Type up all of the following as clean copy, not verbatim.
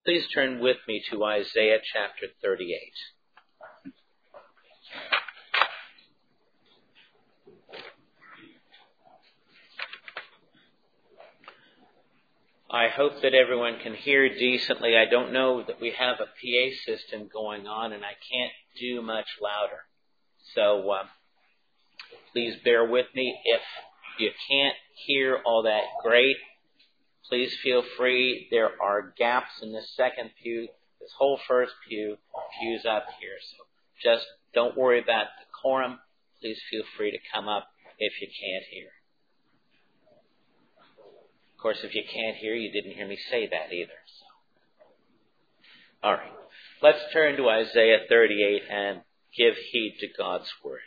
Please turn with me to Isaiah chapter 38. I hope that everyone can hear decently. I don't know that we have a PA system going on, and I can't do much louder. So please bear with me. If you can't hear all that great, please feel free. There are gaps in this second pew, this whole first pews up here. So just don't worry about decorum. Please feel free to come up if you can't hear. Of course, if you can't hear, you didn't hear me say that either. So. All right. Let's turn to Isaiah 38 and give heed to God's word.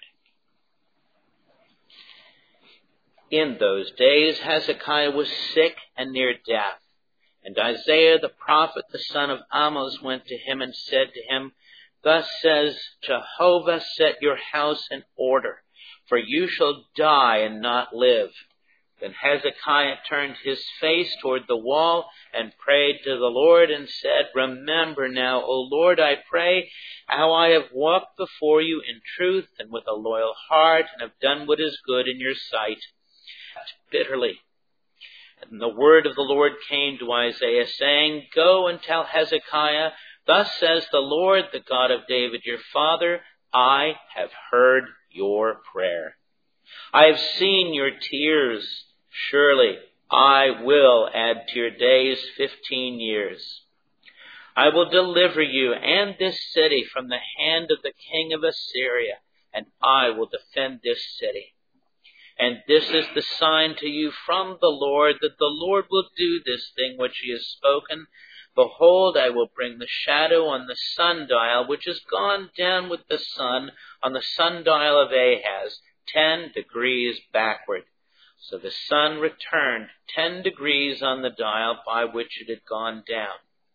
In those days, Hezekiah was sick and near death. And Isaiah the prophet, the son of Amoz, went to him and said to him, Thus says Jehovah, set your house in order, for you shall die and not live. Then Hezekiah turned his face toward the wall and prayed to the Lord and said, Remember now, O Lord, I pray, how I have walked before you in truth and with a loyal heart and have done what is good in your sight. Bitterly. And the word of the Lord came to Isaiah, saying, Go and tell Hezekiah, Thus says the Lord, the God of David your father, I have heard your prayer. I have seen your tears. Surely I will add to your days 15 years. I will deliver you and this city from the hand of the king of Assyria, and I will defend this city. And this is the sign to you from the Lord, that the Lord will do this thing which he has spoken. Behold, I will bring the shadow on the sundial, which has gone down with the sun on the sundial of Ahaz, 10 degrees backward. So the sun returned 10 degrees on the dial by which it had gone down.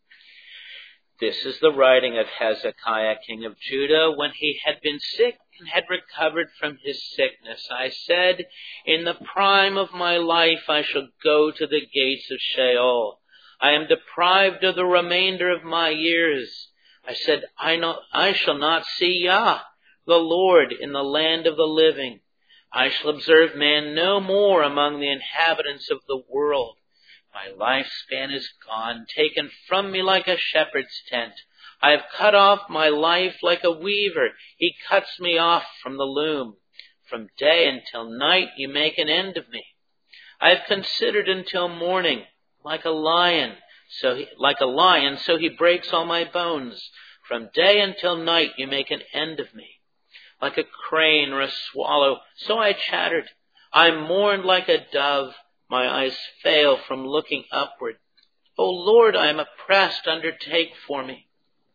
This is the writing of Hezekiah, king of Judah, when he had been sick and had recovered from his sickness. I said, In the prime of my life I shall go to the gates of Sheol. I am deprived of the remainder of my years. I said, I shall not see Yah, the Lord, in the land of the living. I shall observe man no more among the inhabitants of the world. My lifespan is gone, taken from me like a shepherd's tent. I have cut off my life like a weaver. He cuts me off from the loom. From day until night you make an end of me. I have considered until morning, like a lion, so he breaks all my bones. From day until night you make an end of me. Like a crane or a swallow, so I chattered. I mourned like a dove. My eyes fail from looking upward. O Lord, I am oppressed. Undertake for me.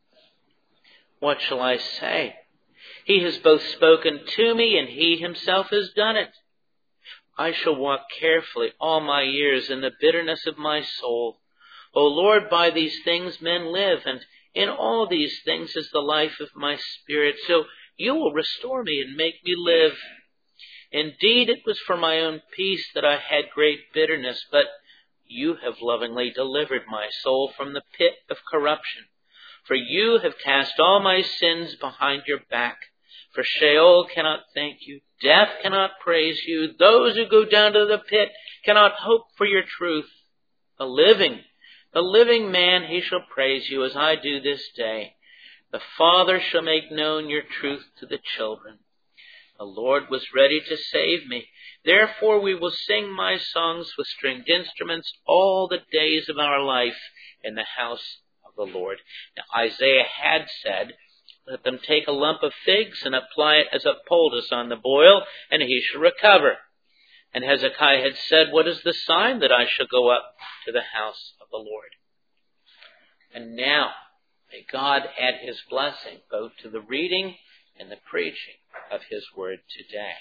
What shall I say? He has both spoken to me, and he himself has done it. I shall walk carefully all my years in the bitterness of my soul. O Lord, by these things men live, and in all these things is the life of my spirit. So you will restore me and make me live. Indeed, it was for my own peace that I had great bitterness, but you have lovingly delivered my soul from the pit of corruption. For you have cast all my sins behind your back. For Sheol cannot thank you. Death cannot praise you. Those who go down to the pit cannot hope for your truth. The living man, he shall praise you as I do this day. The Father shall make known your truth to the children. The Lord was ready to save me. Therefore we will sing my songs with stringed instruments all the days of our life in the house of the Lord. Now Isaiah had said, Let them take a lump of figs and apply it as a poultice on the boil, and he shall recover. And Hezekiah had said, What is the sign that I shall go up to the house of the Lord? And now, may God add his blessing both to the reading and the preaching of his word today.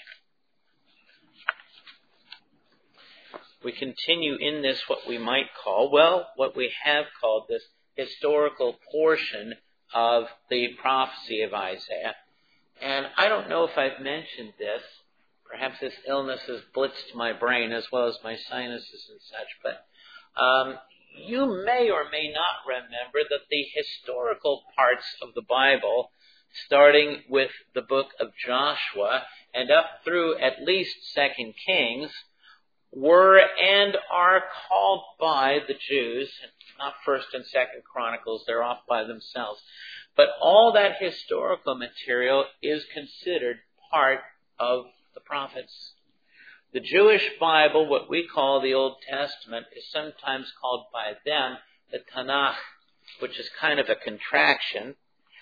We continue in this what we have called this historical portion of the prophecy of Isaiah. And I don't know if I've mentioned this. Perhaps this illness has blitzed my brain as well as my sinuses and such. But you may or may not remember that the historical parts of the Bible, starting with the book of Joshua and up through at least 2 Kings, were and are called by the Jews, not 1st and 2nd Chronicles, they're off by themselves, but all that historical material is considered part of the prophets. The Jewish Bible, what we call the Old Testament, is sometimes called by them the Tanakh, which is kind of a contraction.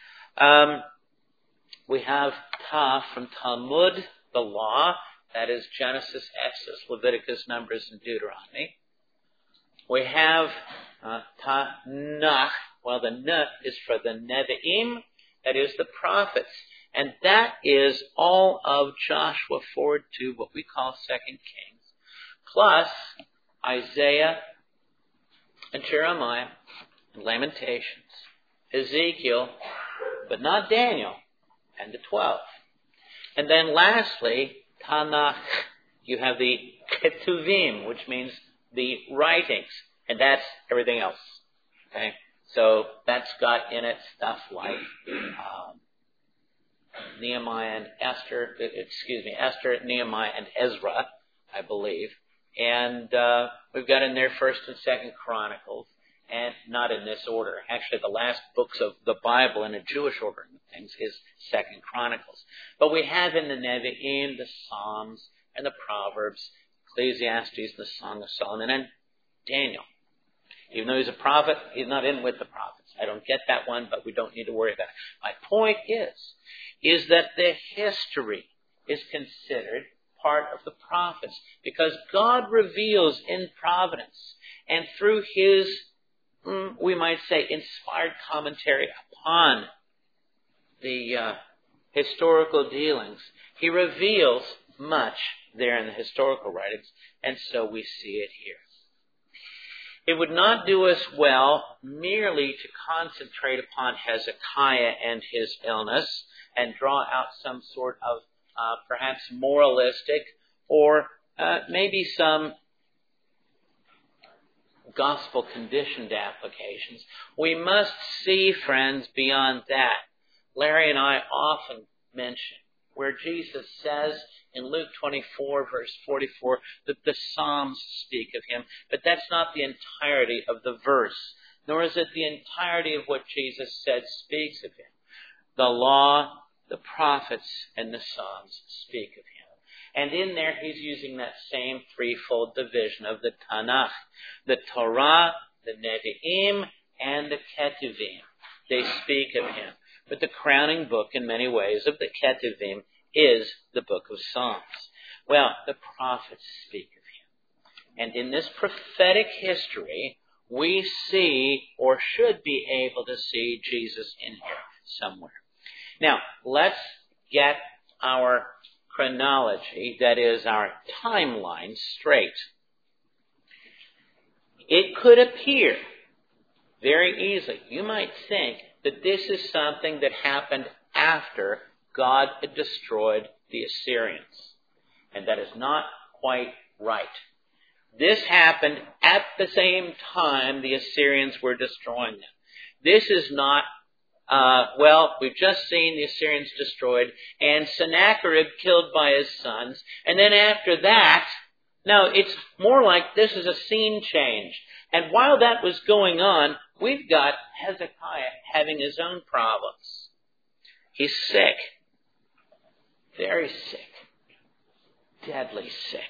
We have Ta from Talmud, the law, that is Genesis, Exodus, Leviticus, Numbers, and Deuteronomy. We have Tanakh. Well, the N is for the Nevi'im, that is the prophets. And that is all of Joshua forward to what we call 2 Kings, plus Isaiah and Jeremiah and Lamentations, Ezekiel, but not Daniel, and the 12. And then lastly, Tanakh, you have the Ketuvim, which means the writings, and that's everything else. Okay? So that's got in it stuff like Esther, Nehemiah, and Ezra, I believe. And we've got in there 1st and 2nd Chronicles, and not in this order. Actually, the last books of the Bible in a Jewish order of things is 2nd Chronicles. But we have in the Nevi'im, the Psalms, and the Proverbs, Ecclesiastes, the Song of Solomon, and Daniel. Even though he's a prophet, he's not in with the prophets. I don't get that one, but we don't need to worry about it. My point is that the history is considered part of the prophets because God reveals in providence and through His, we might say, inspired commentary upon the historical dealings, He reveals much there in the historical writings, and so we see it here. It would not do us well merely to concentrate upon Hezekiah and his illness and draw out some sort of perhaps moralistic or maybe some gospel-conditioned applications. We must see, friends, beyond that. Larry and I often mention where Jesus says in Luke 24, verse 44, that the Psalms speak of Him. But that's not the entirety of the verse, nor is it the entirety of what Jesus said speaks of Him. The law, the prophets, and the Psalms speak of Him. And in there, He's using that same threefold division of the Tanakh, the Torah, the Nevi'im, and the Ketuvim. They speak of Him. But the crowning book, in many ways, of the Ketuvim is the book of Psalms. Well, the prophets speak of Him. And in this prophetic history, we see, or should be able to see, Jesus in here somewhere. Now, let's get our chronology, that is, our timeline, straight. It could appear very easily, you might think, that this is something that happened after God had destroyed the Assyrians. And that is not quite right. This happened at the same time the Assyrians were destroying them. This is not, we've just seen the Assyrians destroyed and Sennacherib killed by his sons. And then after that, no, it's more like this is a scene change. And while that was going on, we've got Hezekiah having his own problems. He's sick. Very sick. Deadly sick.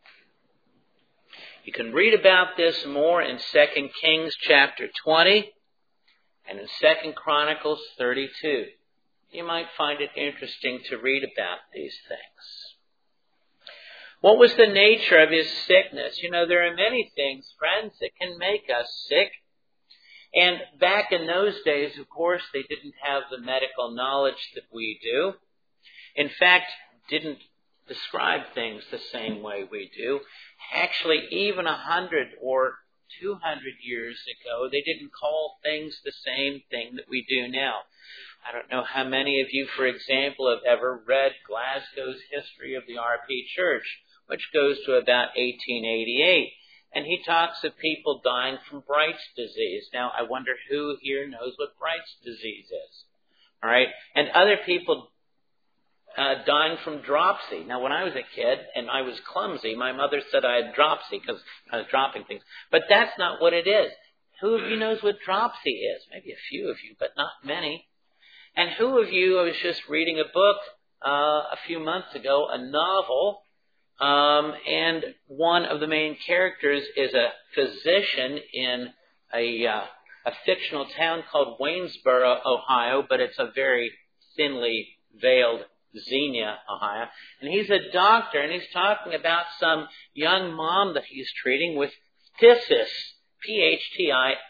You can read about this more in 2 Kings chapter 20 and in 2 Chronicles 32. You might find it interesting to read about these things. What was the nature of his sickness? You know, there are many things, friends, that can make us sick. And back in those days, of course, they didn't have the medical knowledge that we do. In fact, didn't describe things the same way we do. Actually, even 100 or 200 years ago, they didn't call things the same thing that we do now. I don't know how many of you, for example, have ever read Glasgow's History of the RP Church, which goes to about 1888. And he talks of people dying from Bright's disease. Now, I wonder who here knows what Bright's disease is. All right? And other people dying from dropsy. Now, when I was a kid and I was clumsy, my mother said I had dropsy because I was dropping things. But that's not what it is. Who of you knows what dropsy is? Maybe a few of you, but not many. And who of you, I was just reading a book a few months ago, a novel, and one of the main characters is a physician in a fictional town called Waynesboro, Ohio, but it's a very thinly veiled Xenia, Ohio. And he's a doctor, and he's talking about some young mom that he's treating with phthisis, P-H-T-H-I-S-I-S.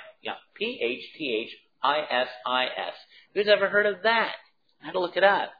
Who's ever heard of that? I had to look it up.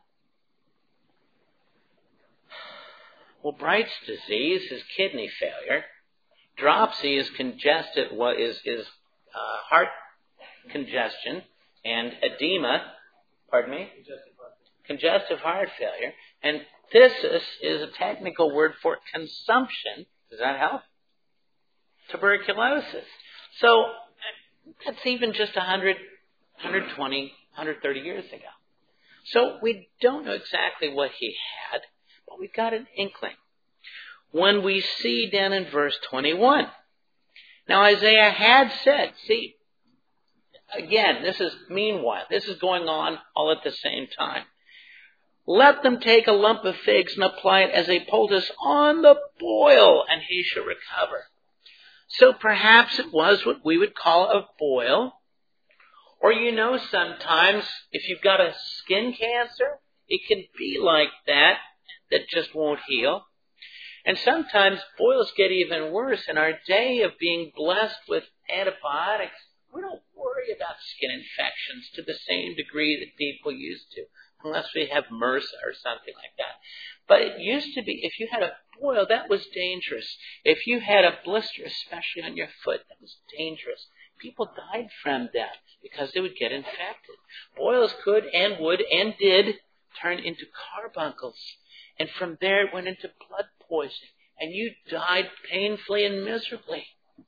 Well, Bright's disease is kidney failure. Dropsy is congestive, heart congestion and edema. Pardon me? Congestive heart failure. And phthisis is a technical word for consumption. Does that help? Tuberculosis. So that's even just 100, 120, 130 years ago. So we don't know exactly what he had, but we've got an inkling. When we see down in verse 21, now Isaiah had said, see, again, this is going on all at the same time. Let them take a lump of figs and apply it as a poultice on the boil, and he shall recover. So perhaps it was what we would call a boil. Or sometimes if you've got a skin cancer, it can be like that just won't heal. And sometimes boils get even worse. In our day of being blessed with antibiotics, we don't worry about skin infections to the same degree that people used to, unless we have MRSA or something like that. But it used to be, if you had a boil, that was dangerous. If you had a blister, especially on your foot, that was dangerous. People died from that because they would get infected. Boils could and would and did turn into carbuncles. And from there it went into blood poisoning. And you died painfully and miserably.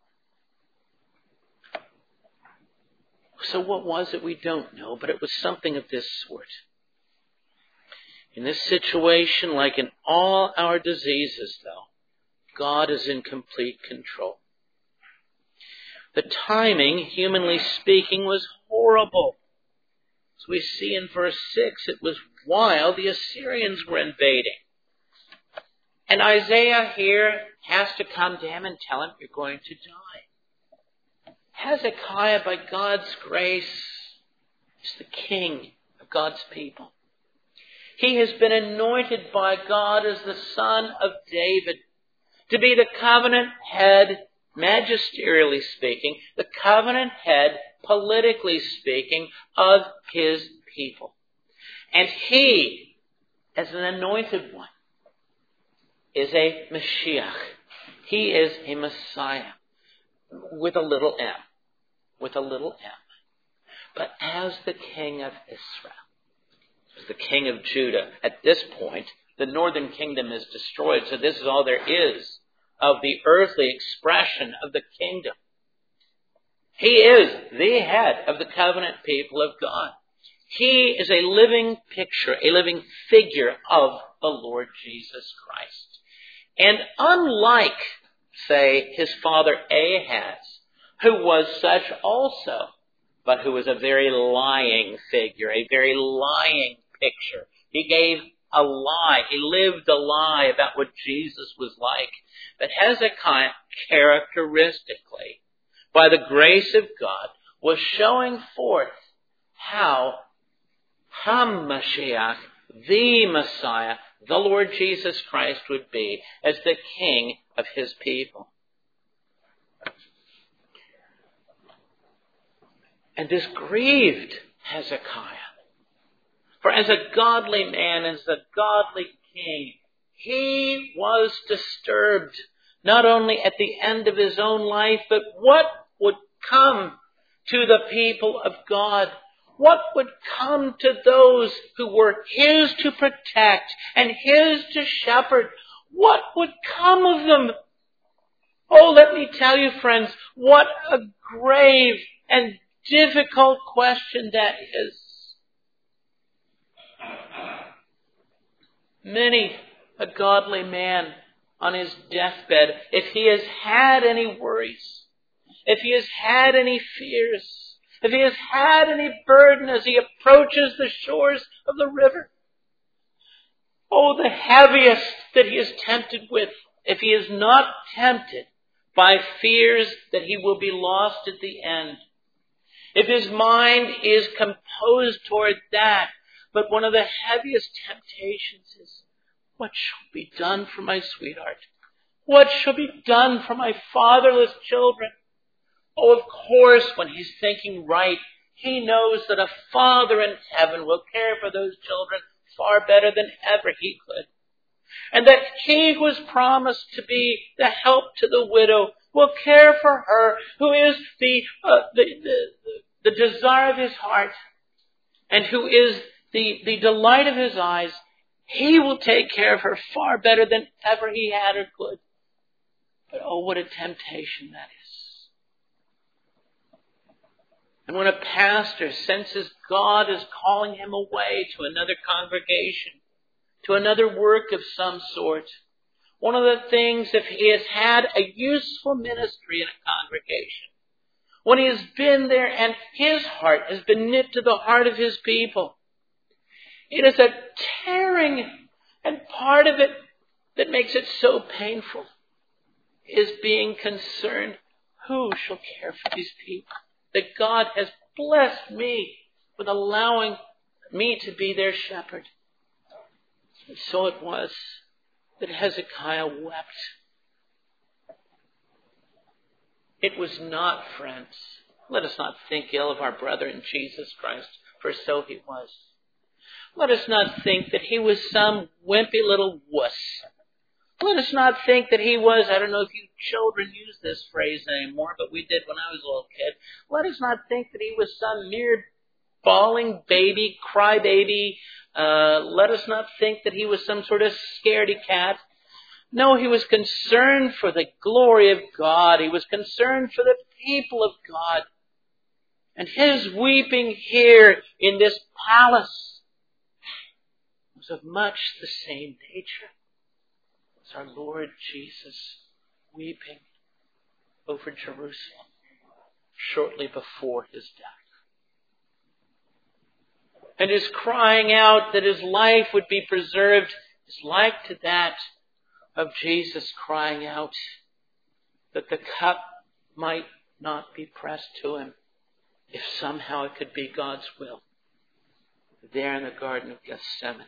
So what was it? We don't know, but it was something of this sort. In this situation, like in all our diseases, though, God is in complete control. The timing, humanly speaking, was horrible. As we see in verse 6, it was while the Assyrians were invading. And Isaiah here has to come to him and tell him, you're going to die. Hezekiah, by God's grace, is the king of God's people. He has been anointed by God as the son of David to be the covenant head, magisterially speaking, the covenant head, politically speaking, of his people. And he, as an anointed one, is a Mashiach. He is a Messiah with a little m. With a little m. But as the king of Israel, as the king of Judah, at this point, the northern kingdom is destroyed, so this is all there is of the earthly expression of the kingdom. He is the head of the covenant people of God. He is a living picture, a living figure of the Lord Jesus Christ. And unlike, say, his father Ahaz, who was such also, but who was a very lying figure, a very lying picture. He gave a lie. He lived a lie about what Jesus was like. But Hezekiah, characteristically, by the grace of God, was showing forth how HaMashiach, the Messiah, the Lord Jesus Christ would be as the king of his people. And this grieved Hezekiah. For as a godly man, as a godly king, he was disturbed, not only at the end of his own life, but what would come to the people of God. What would come to those who were his to protect and his to shepherd? What would come of them? Oh, let me tell you, friends, what a grave and difficult question that is. Many a godly man on his deathbed, if he has had any worries, if he has had any fears, if he has had any burden as he approaches the shores of the river, oh, the heaviest that he is tempted with, if he is not tempted by fears that he will be lost at the end, if his mind is composed toward that, but one of the heaviest temptations is, what shall be done for my sweetheart? What shall be done for my fatherless children? Oh, of course, when he's thinking right, he knows that a Father in heaven will care for those children far better than ever he could. And that he who was promised to be the help to the widow will care for her, who is the desire of his heart, and who is the delight of his eyes. He will take care of her far better than ever he had or could. But oh, what a temptation that is. And when a pastor senses God is calling him away to another congregation, to another work of some sort, one of the things, if he has had a useful ministry in a congregation, when he has been there and his heart has been knit to the heart of his people, it is a tearing, and part of it that makes it so painful is being concerned, who shall care for these people? That God has blessed me with allowing me to be their shepherd. And so it was that Hezekiah wept. It was not, friends, let us not think ill of our brother in Jesus Christ, for so he was. Let us not think that he was some wimpy little wuss. Let us not think that he was, I don't know if you children use this phrase anymore, but we did when I was a little kid. Let us not think that he was some mere bawling baby, crybaby. Let us not think that he was some sort of scaredy cat. No, he was concerned for the glory of God. He was concerned for the people of God. And his weeping here in this palace was of much the same nature as our Lord Jesus weeping over Jerusalem shortly before his death. And his crying out that his life would be preserved is like to that of Jesus crying out that the cup might not be pressed to him if somehow it could be God's will there in the Garden of Gethsemane.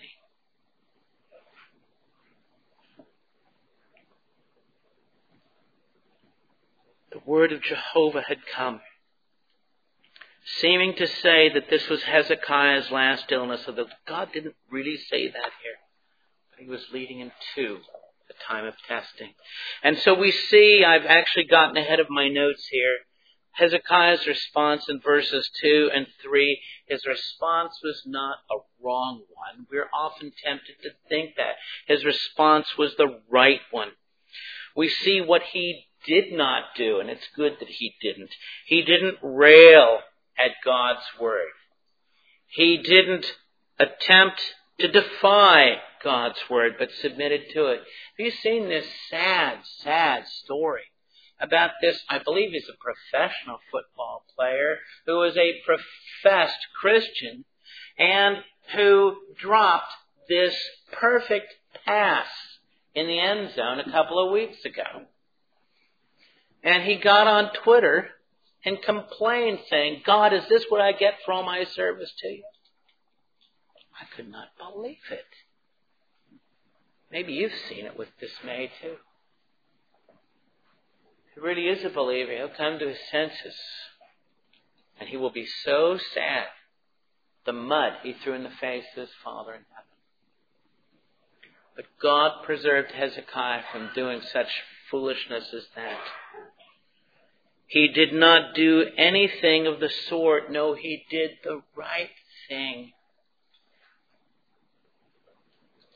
The word of Jehovah had come, seeming to say that this was Hezekiah's last illness, although God didn't really say that here. But he was leading him to the time of testing. And so we see, I've actually gotten ahead of my notes here, Hezekiah's response in verses 2 and 3, his response was not a wrong one. We're often tempted to think that. His response was the right one. We see what he did not do, and it's good that he didn't. He didn't rail at God's word. He didn't attempt to defy God's word, but submitted to it. Have you seen this sad, sad story about this? I believe he's a professional football player who was a professed Christian and who dropped this perfect pass in the end zone a couple of weeks ago. And he got on Twitter and complained, saying, God, is this what I get for all my service to you? I could not believe it. Maybe you've seen it with dismay too. If he really is a believer, he'll come to his senses. And he will be so sad, the mud he threw in the face of his Father in heaven. But God preserved Hezekiah from doing such foolishness as that. He did not do anything of the sort. No, he did the right thing.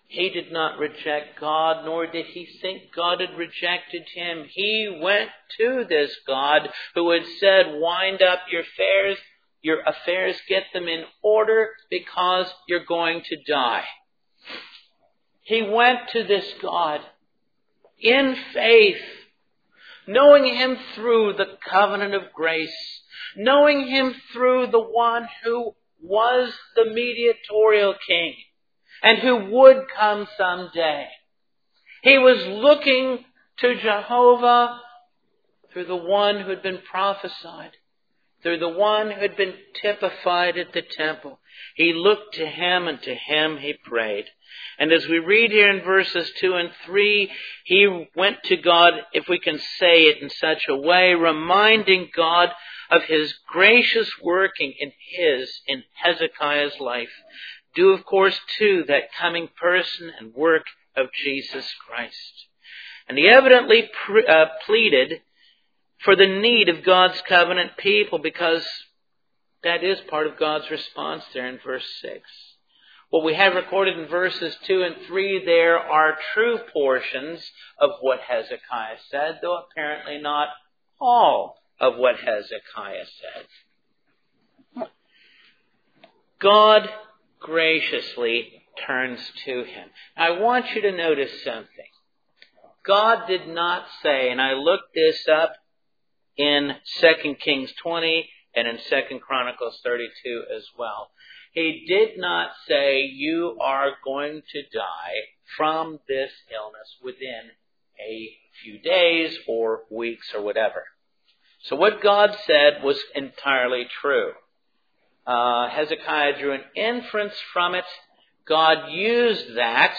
He did not reject God, nor did he think God had rejected him. He went to this God who had said, wind up your affairs, get them in order because you're going to die. He went to this God in faith, knowing him through the covenant of grace, knowing him through the one who was the mediatorial king and who would come someday. He was looking to Jehovah through the one who had been prophesied, through the one who had been typified at the temple. He looked to him, and to him he prayed. And as we read here in verses 2 and 3, he went to God, if we can say it in such a way, reminding God of his gracious working in Hezekiah's life, due, of course, to that coming person and work of Jesus Christ. And he evidently pleaded for the need of God's covenant people, because that is part of God's response there in verse 6. What we have recorded in verses 2 and 3 there are true portions of what Hezekiah said, though apparently not all of what Hezekiah said. God graciously turns to him. I want you to notice something. God did not say, and I looked this up in 2 Kings 20 and in 2 Chronicles 32 as well. He did not say, you are going to die from this illness within a few days or weeks or whatever. So what God said was entirely true. Hezekiah drew an inference from it. God used that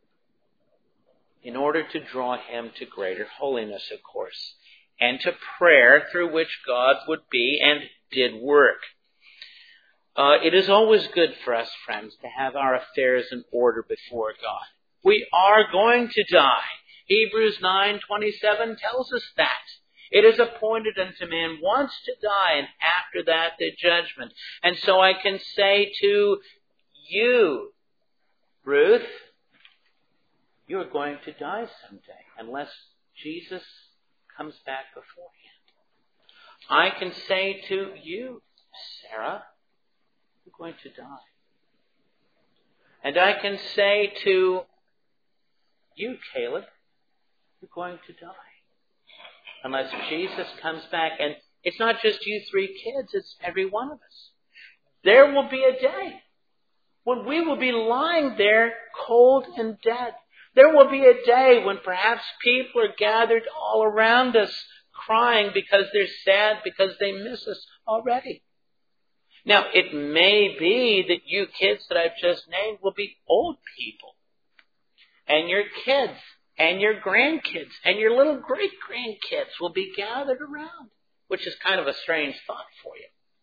in order to draw him to greater holiness, of course, and to prayer through which God would be and did work. It is always good for us, friends, to have our affairs in order before God. We are going to die. Hebrews 9:27 tells us that. It is appointed unto man once to die, and after that the judgment. And so I can say to you, Ruth, you are going to die someday, unless Jesus comes back beforehand. I can say to you, Sarah, you're going to die. And I can say to you, Caleb, you're going to die. Unless Jesus comes back. And it's not just you three kids, it's every one of us. There will be a day when we will be lying there cold and dead. There will be a day when perhaps people are gathered all around us crying because they're sad, because they miss us already. Now, it may be that you kids that I've just named will be old people. And your kids and your grandkids and your little great-grandkids will be gathered around, which is kind of a strange thought for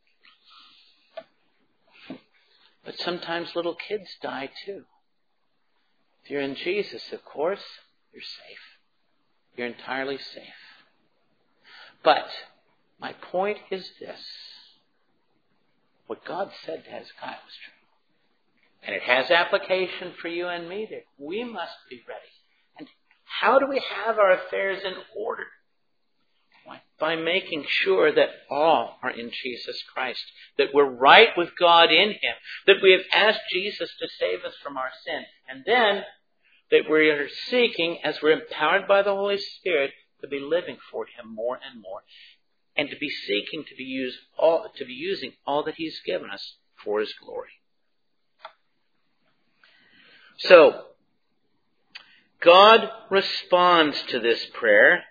you. But sometimes little kids die too. If you're in Jesus, of course, you're safe. You're entirely safe. But my point is this. What God said to Hezekiah was true. And it has application for you and me that we must be ready. And how do we have our affairs in order? Why? By making sure that all are in Jesus Christ. That we're right with God in Him. That we have asked Jesus to save us from our sin. And then that we are seeking, as we're empowered by the Holy Spirit, to be living for Him more and more. And to be seeking to be using all that He's given us for His glory. So, God responds to this prayer,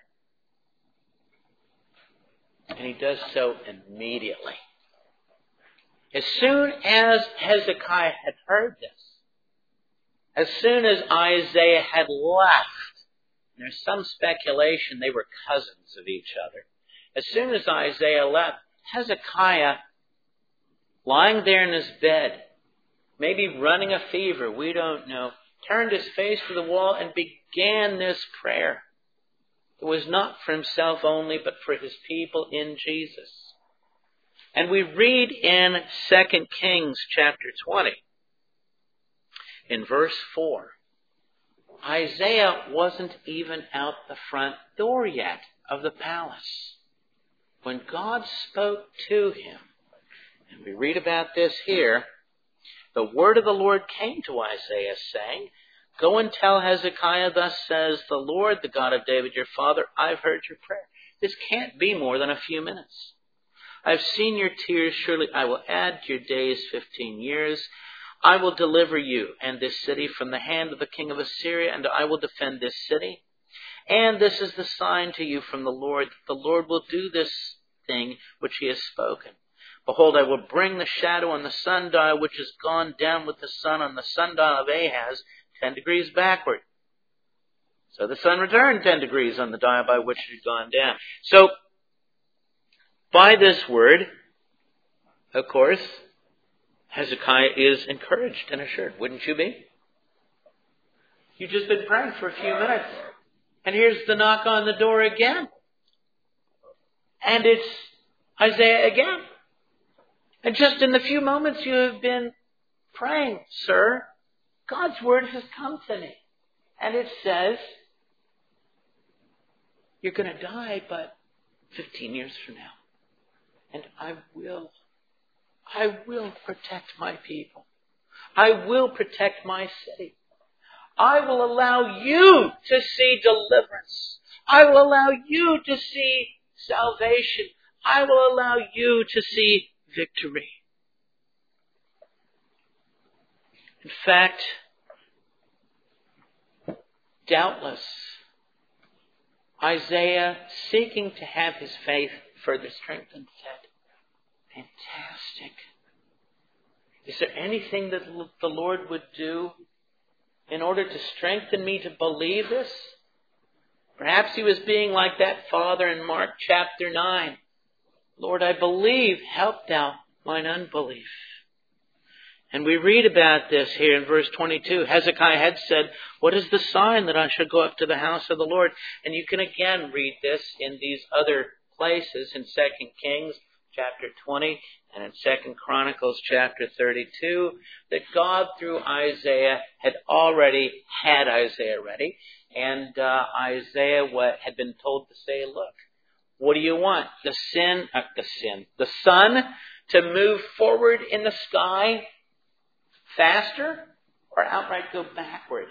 and He does so immediately. As soon as Hezekiah had heard this, as soon as Isaiah had left, there's some speculation they were cousins of each other. As soon as Isaiah left, Hezekiah, lying there in his bed, maybe running a fever, we don't know, turned his face to the wall and began this prayer. It was not for himself only, but for his people in Jesus. And we read in 2 Kings chapter 20, in verse 4, Isaiah wasn't even out the front door yet of the palace when God spoke to him. And we read about this here. The word of the Lord came to Isaiah, saying, "Go and tell Hezekiah, thus says the Lord, the God of David your father, I've heard your prayer." This can't be more than a few minutes. "I've seen your tears. Surely I will add to your days 15 years. I will deliver you and this city from the hand of the king of Assyria, and I will defend this city. And this is the sign to you from the Lord. The Lord will do this thing which he has spoken. Behold, I will bring the shadow on the sundial which has gone down with the sun on the sundial of Ahaz 10 degrees backward." So the sun returned 10 degrees on the dial by which it had gone down. So, by this word, of course, Hezekiah is encouraged and assured. Wouldn't you be? You've just been praying for a few minutes. And here's the knock on the door again. And it's Isaiah again. And just in the few moments you have been praying, sir, God's word has come to me. And it says, you're going to die, but 15 years from now. And I will protect my people. I will protect my city. I will allow you to see deliverance. I will allow you to see salvation. I will allow you to see victory. In fact, doubtless, Isaiah, seeking to have his faith further strengthened, said, "Fantastic. Is there anything that the Lord would do in order to strengthen me to believe this?" Perhaps he was being like that father in Mark chapter 9. "Lord, I believe, help thou mine unbelief." And we read about this here in verse 22. Hezekiah had said, "What is the sign that I shall go up to the house of the Lord?" And you can again read this in these other places in 2 Kings chapter 20 and in 2 Chronicles chapter 32, that God through Isaiah had already had Isaiah ready. And Isaiah had been told to say, "Look, what do you want? The sun to move forward in the sky faster or outright go backward?"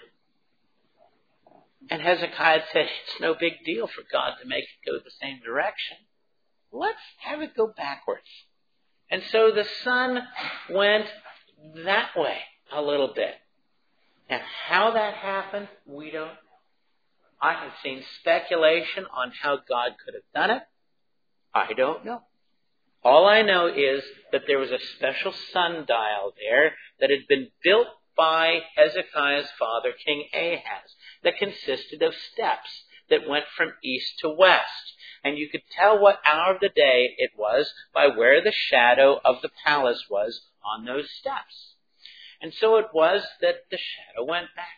And Hezekiah said, "It's no big deal for God to make it go the same direction. Let's have it go backwards." And so the sun went that way a little bit. Now, how that happened, we don't know. I have seen speculation on how God could have done it. I don't know. All I know is that there was a special sundial there that had been built by Hezekiah's father, King Ahaz, that consisted of steps that went from east to west. And you could tell what hour of the day it was by where the shadow of the palace was on those steps. And so it was that the shadow went backwards.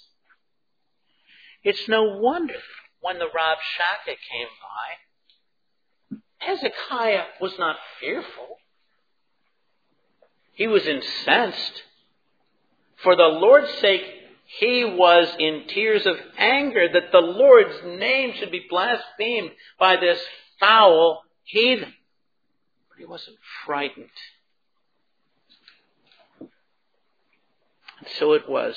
It's no wonder when the Rabshakeh came by, Hezekiah was not fearful. He was incensed. For the Lord's sake, he was in tears of anger that the Lord's name should be blasphemed by this foul heathen. But he wasn't frightened. And so it was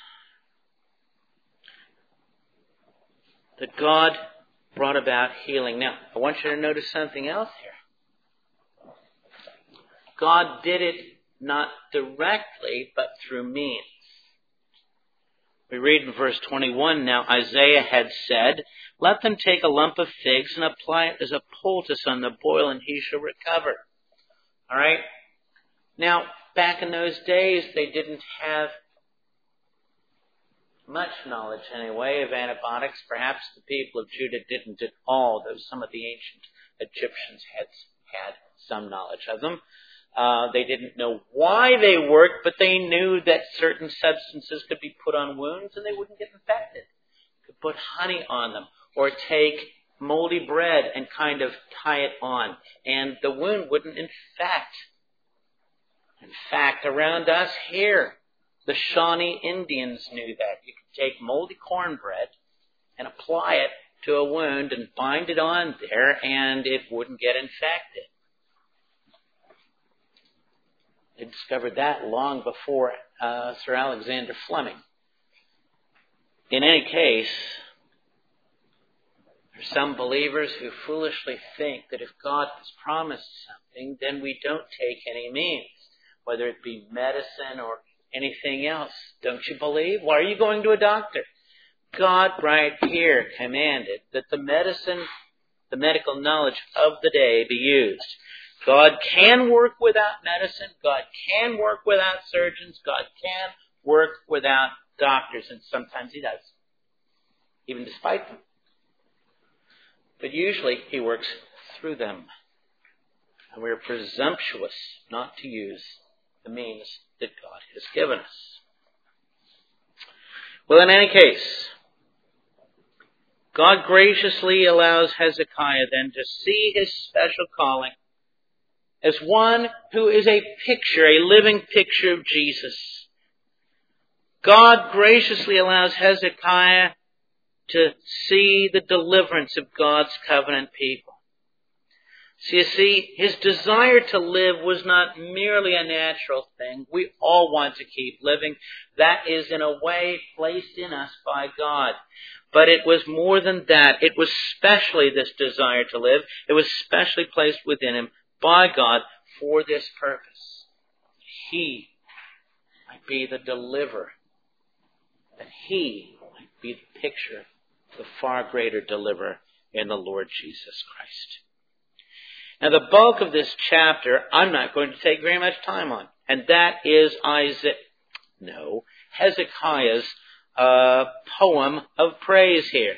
that God brought about healing. Now, I want you to notice something else here. God did it not directly, but through means. We read in verse 21, "Now Isaiah had said, let them take a lump of figs and apply it as a poultice on the boil, and he shall recover." All right? Now, back in those days, they didn't have much knowledge anyway of antibiotics. Perhaps the people of Judah didn't at all, though some of the ancient Egyptians had some knowledge of them. They didn't know why they worked, but they knew that certain substances could be put on wounds and they wouldn't get infected. Could put honey on them or take moldy bread and kind of tie it on, and the wound wouldn't infect. In fact, around us here, The Shawnee Indians knew that. You could take moldy cornbread and apply it to a wound and bind it on there, and it wouldn't get infected. They discovered that long before Sir Alexander Fleming. In any case, there are some believers who foolishly think that if God has promised something, then we don't take any means, whether it be medicine or anything else. Don't you believe? Why are you going to a doctor? God right here commanded that the medical knowledge of the day be used. God can work without medicine. God can work without surgeons. God can work without doctors, and sometimes He does, even despite them. But usually He works through them. And we're presumptuous not to use the means that God has given us. Well, in any case, God graciously allows Hezekiah then to see his special calling as one who is a picture, a living picture of Jesus. God graciously allows Hezekiah to see the deliverance of God's covenant people. So you see, his desire to live was not merely a natural thing. We all want to keep living. That is in a way placed in us by God. But it was more than that. It was specially this desire to live. It was specially placed within him by God for this purpose. He might be the deliverer. That he might be the picture of the far greater deliverer in the Lord Jesus Christ. Now the bulk of this chapter I'm not going to take very much time on. And that is Hezekiah's poem of praise here.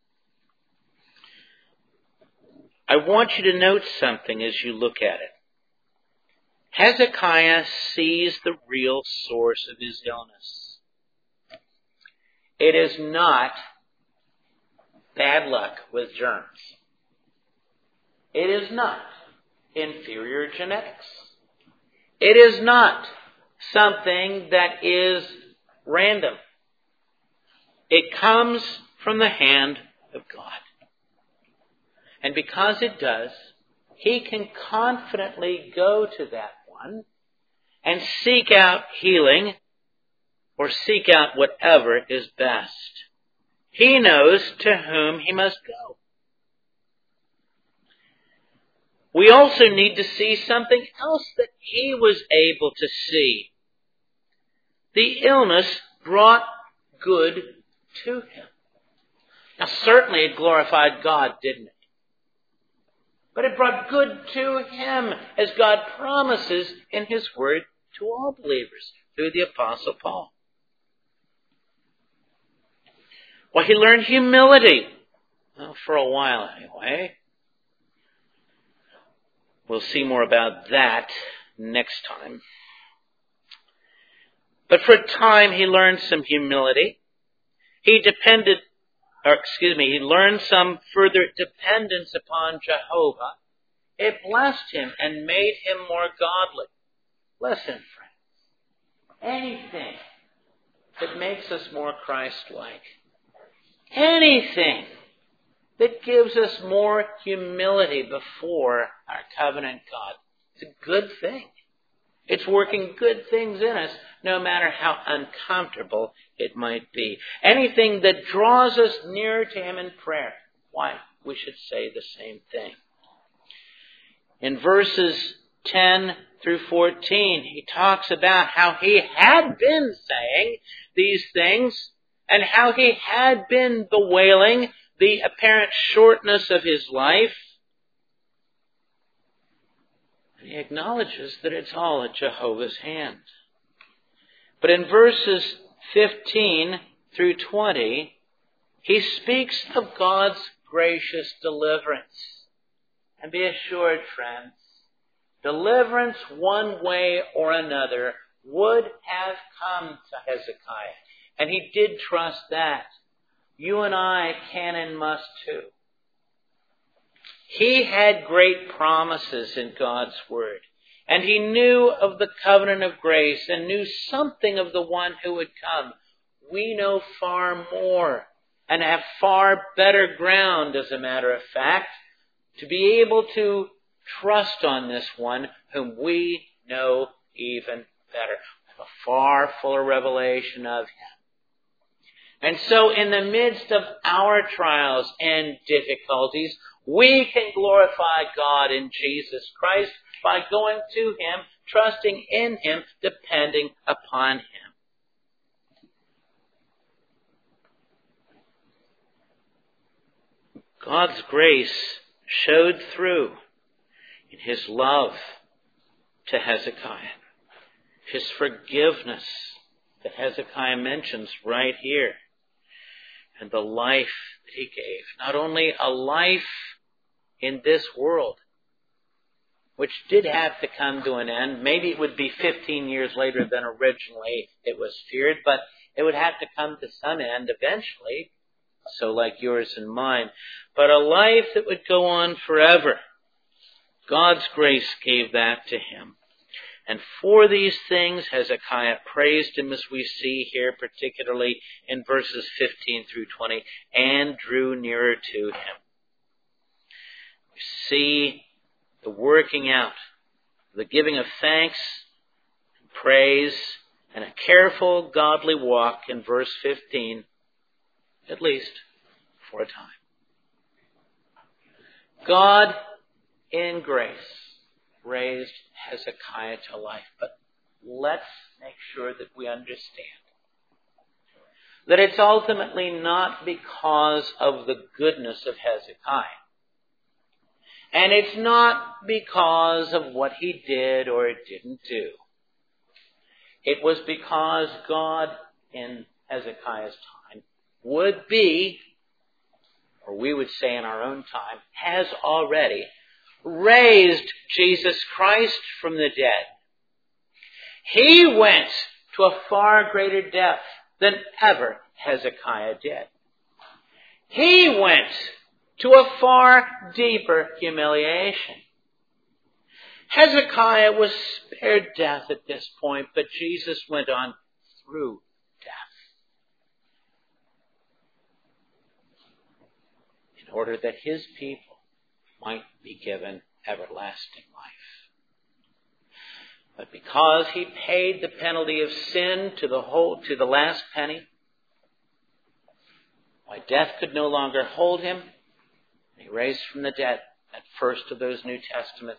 I want you to note something as you look at it. Hezekiah sees the real source of his illness. It is not bad luck with germs. It is not inferior genetics. It is not something that is random. It comes from the hand of God. And because it does, he can confidently go to that one and seek out healing or seek out whatever is best. He knows to whom he must go. We also need to see something else that he was able to see. The illness brought good to him. Now certainly it glorified God, didn't it? But it brought good to him, as God promises in His Word to all believers through the Apostle Paul. Well, he learned humility. Well, for a while anyway. We'll see more about that next time. But for a time he learned some humility. He learned some further dependence upon Jehovah. It blessed him and made him more godly. Listen, friends. Anything that makes us more Christ-like, anything that gives us more humility before our covenant God, it's a good thing. It's working good things in us, no matter how uncomfortable it might be. Anything that draws us nearer to Him in prayer, why, we should say the same thing. In verses 10 through 14, he talks about how he had been saying these things and how he had been bewailing the apparent shortness of his life. And he acknowledges that it's all at Jehovah's hand. But in verses 15 through 20, he speaks of God's gracious deliverance. And be assured, friends, deliverance one way or another would have come to Hezekiah. And he did trust that. You and I can and must too. He had great promises in God's Word. And he knew of the covenant of grace and knew something of the one who would come. We know far more and have far better ground, as a matter of fact, to be able to trust on this one whom we know even better. We have a far fuller revelation of him. And so in the midst of our trials and difficulties, we can glorify God in Jesus Christ by going to him, trusting in him, depending upon him. God's grace showed through in his love to Hezekiah, his forgiveness that Hezekiah mentions right here, and the life that he gave. Not only a life in this world, which did have to come to an end. Maybe it would be 15 years later than originally it was feared, but it would have to come to some end eventually, so like yours and mine. But a life that would go on forever. God's grace gave that to him. And for these things, Hezekiah praised him, as we see here, particularly in verses 15 through 20, and drew nearer to him. You see the working out, the giving of thanks, and praise, and a careful, godly walk in verse 15, at least for a time. God, in grace, raised Hezekiah to life. But let's make sure that we understand that it's ultimately not because of the goodness of Hezekiah. And it's not because of what he did or didn't do. It was because God, in Hezekiah's time, would be, or we would say in our own time, has already raised Jesus Christ from the dead. He went to a far greater depth than ever Hezekiah did. He went to a far deeper humiliation. Hezekiah was spared death at this point, but Jesus went on through death in order that his people might be given everlasting life. But because he paid the penalty of sin to the last penny, why death could no longer hold him, he raised from the dead that first of those New Testament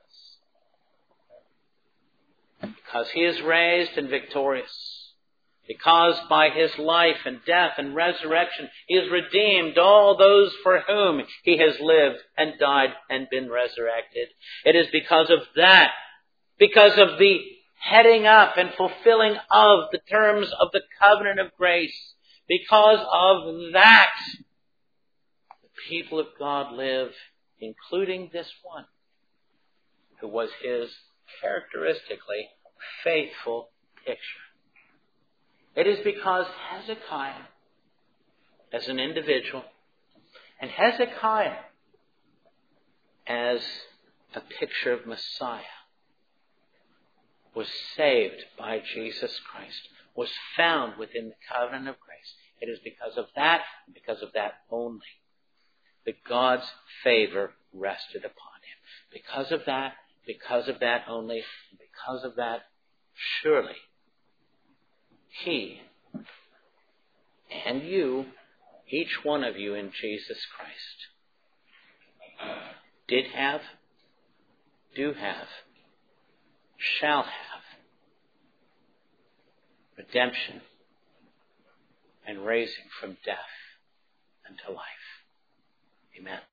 Sabbaths. Because he is raised and victorious, because by his life and death and resurrection he has redeemed all those for whom he has lived and died and been resurrected. It is because of that, because of the heading up and fulfilling of the terms of the covenant of grace, because of that, the people of God live, including this one, who was his characteristically faithful picture. It is because Hezekiah, as an individual, and Hezekiah as a picture of Messiah, was saved by Jesus Christ, was found within the covenant of grace. It is because of that, and because of that only, that God's favor rested upon him. Because of that only, and because of that, surely, he and you, each one of you in Jesus Christ, did have, do have, shall have redemption and raising from death unto life. Amen.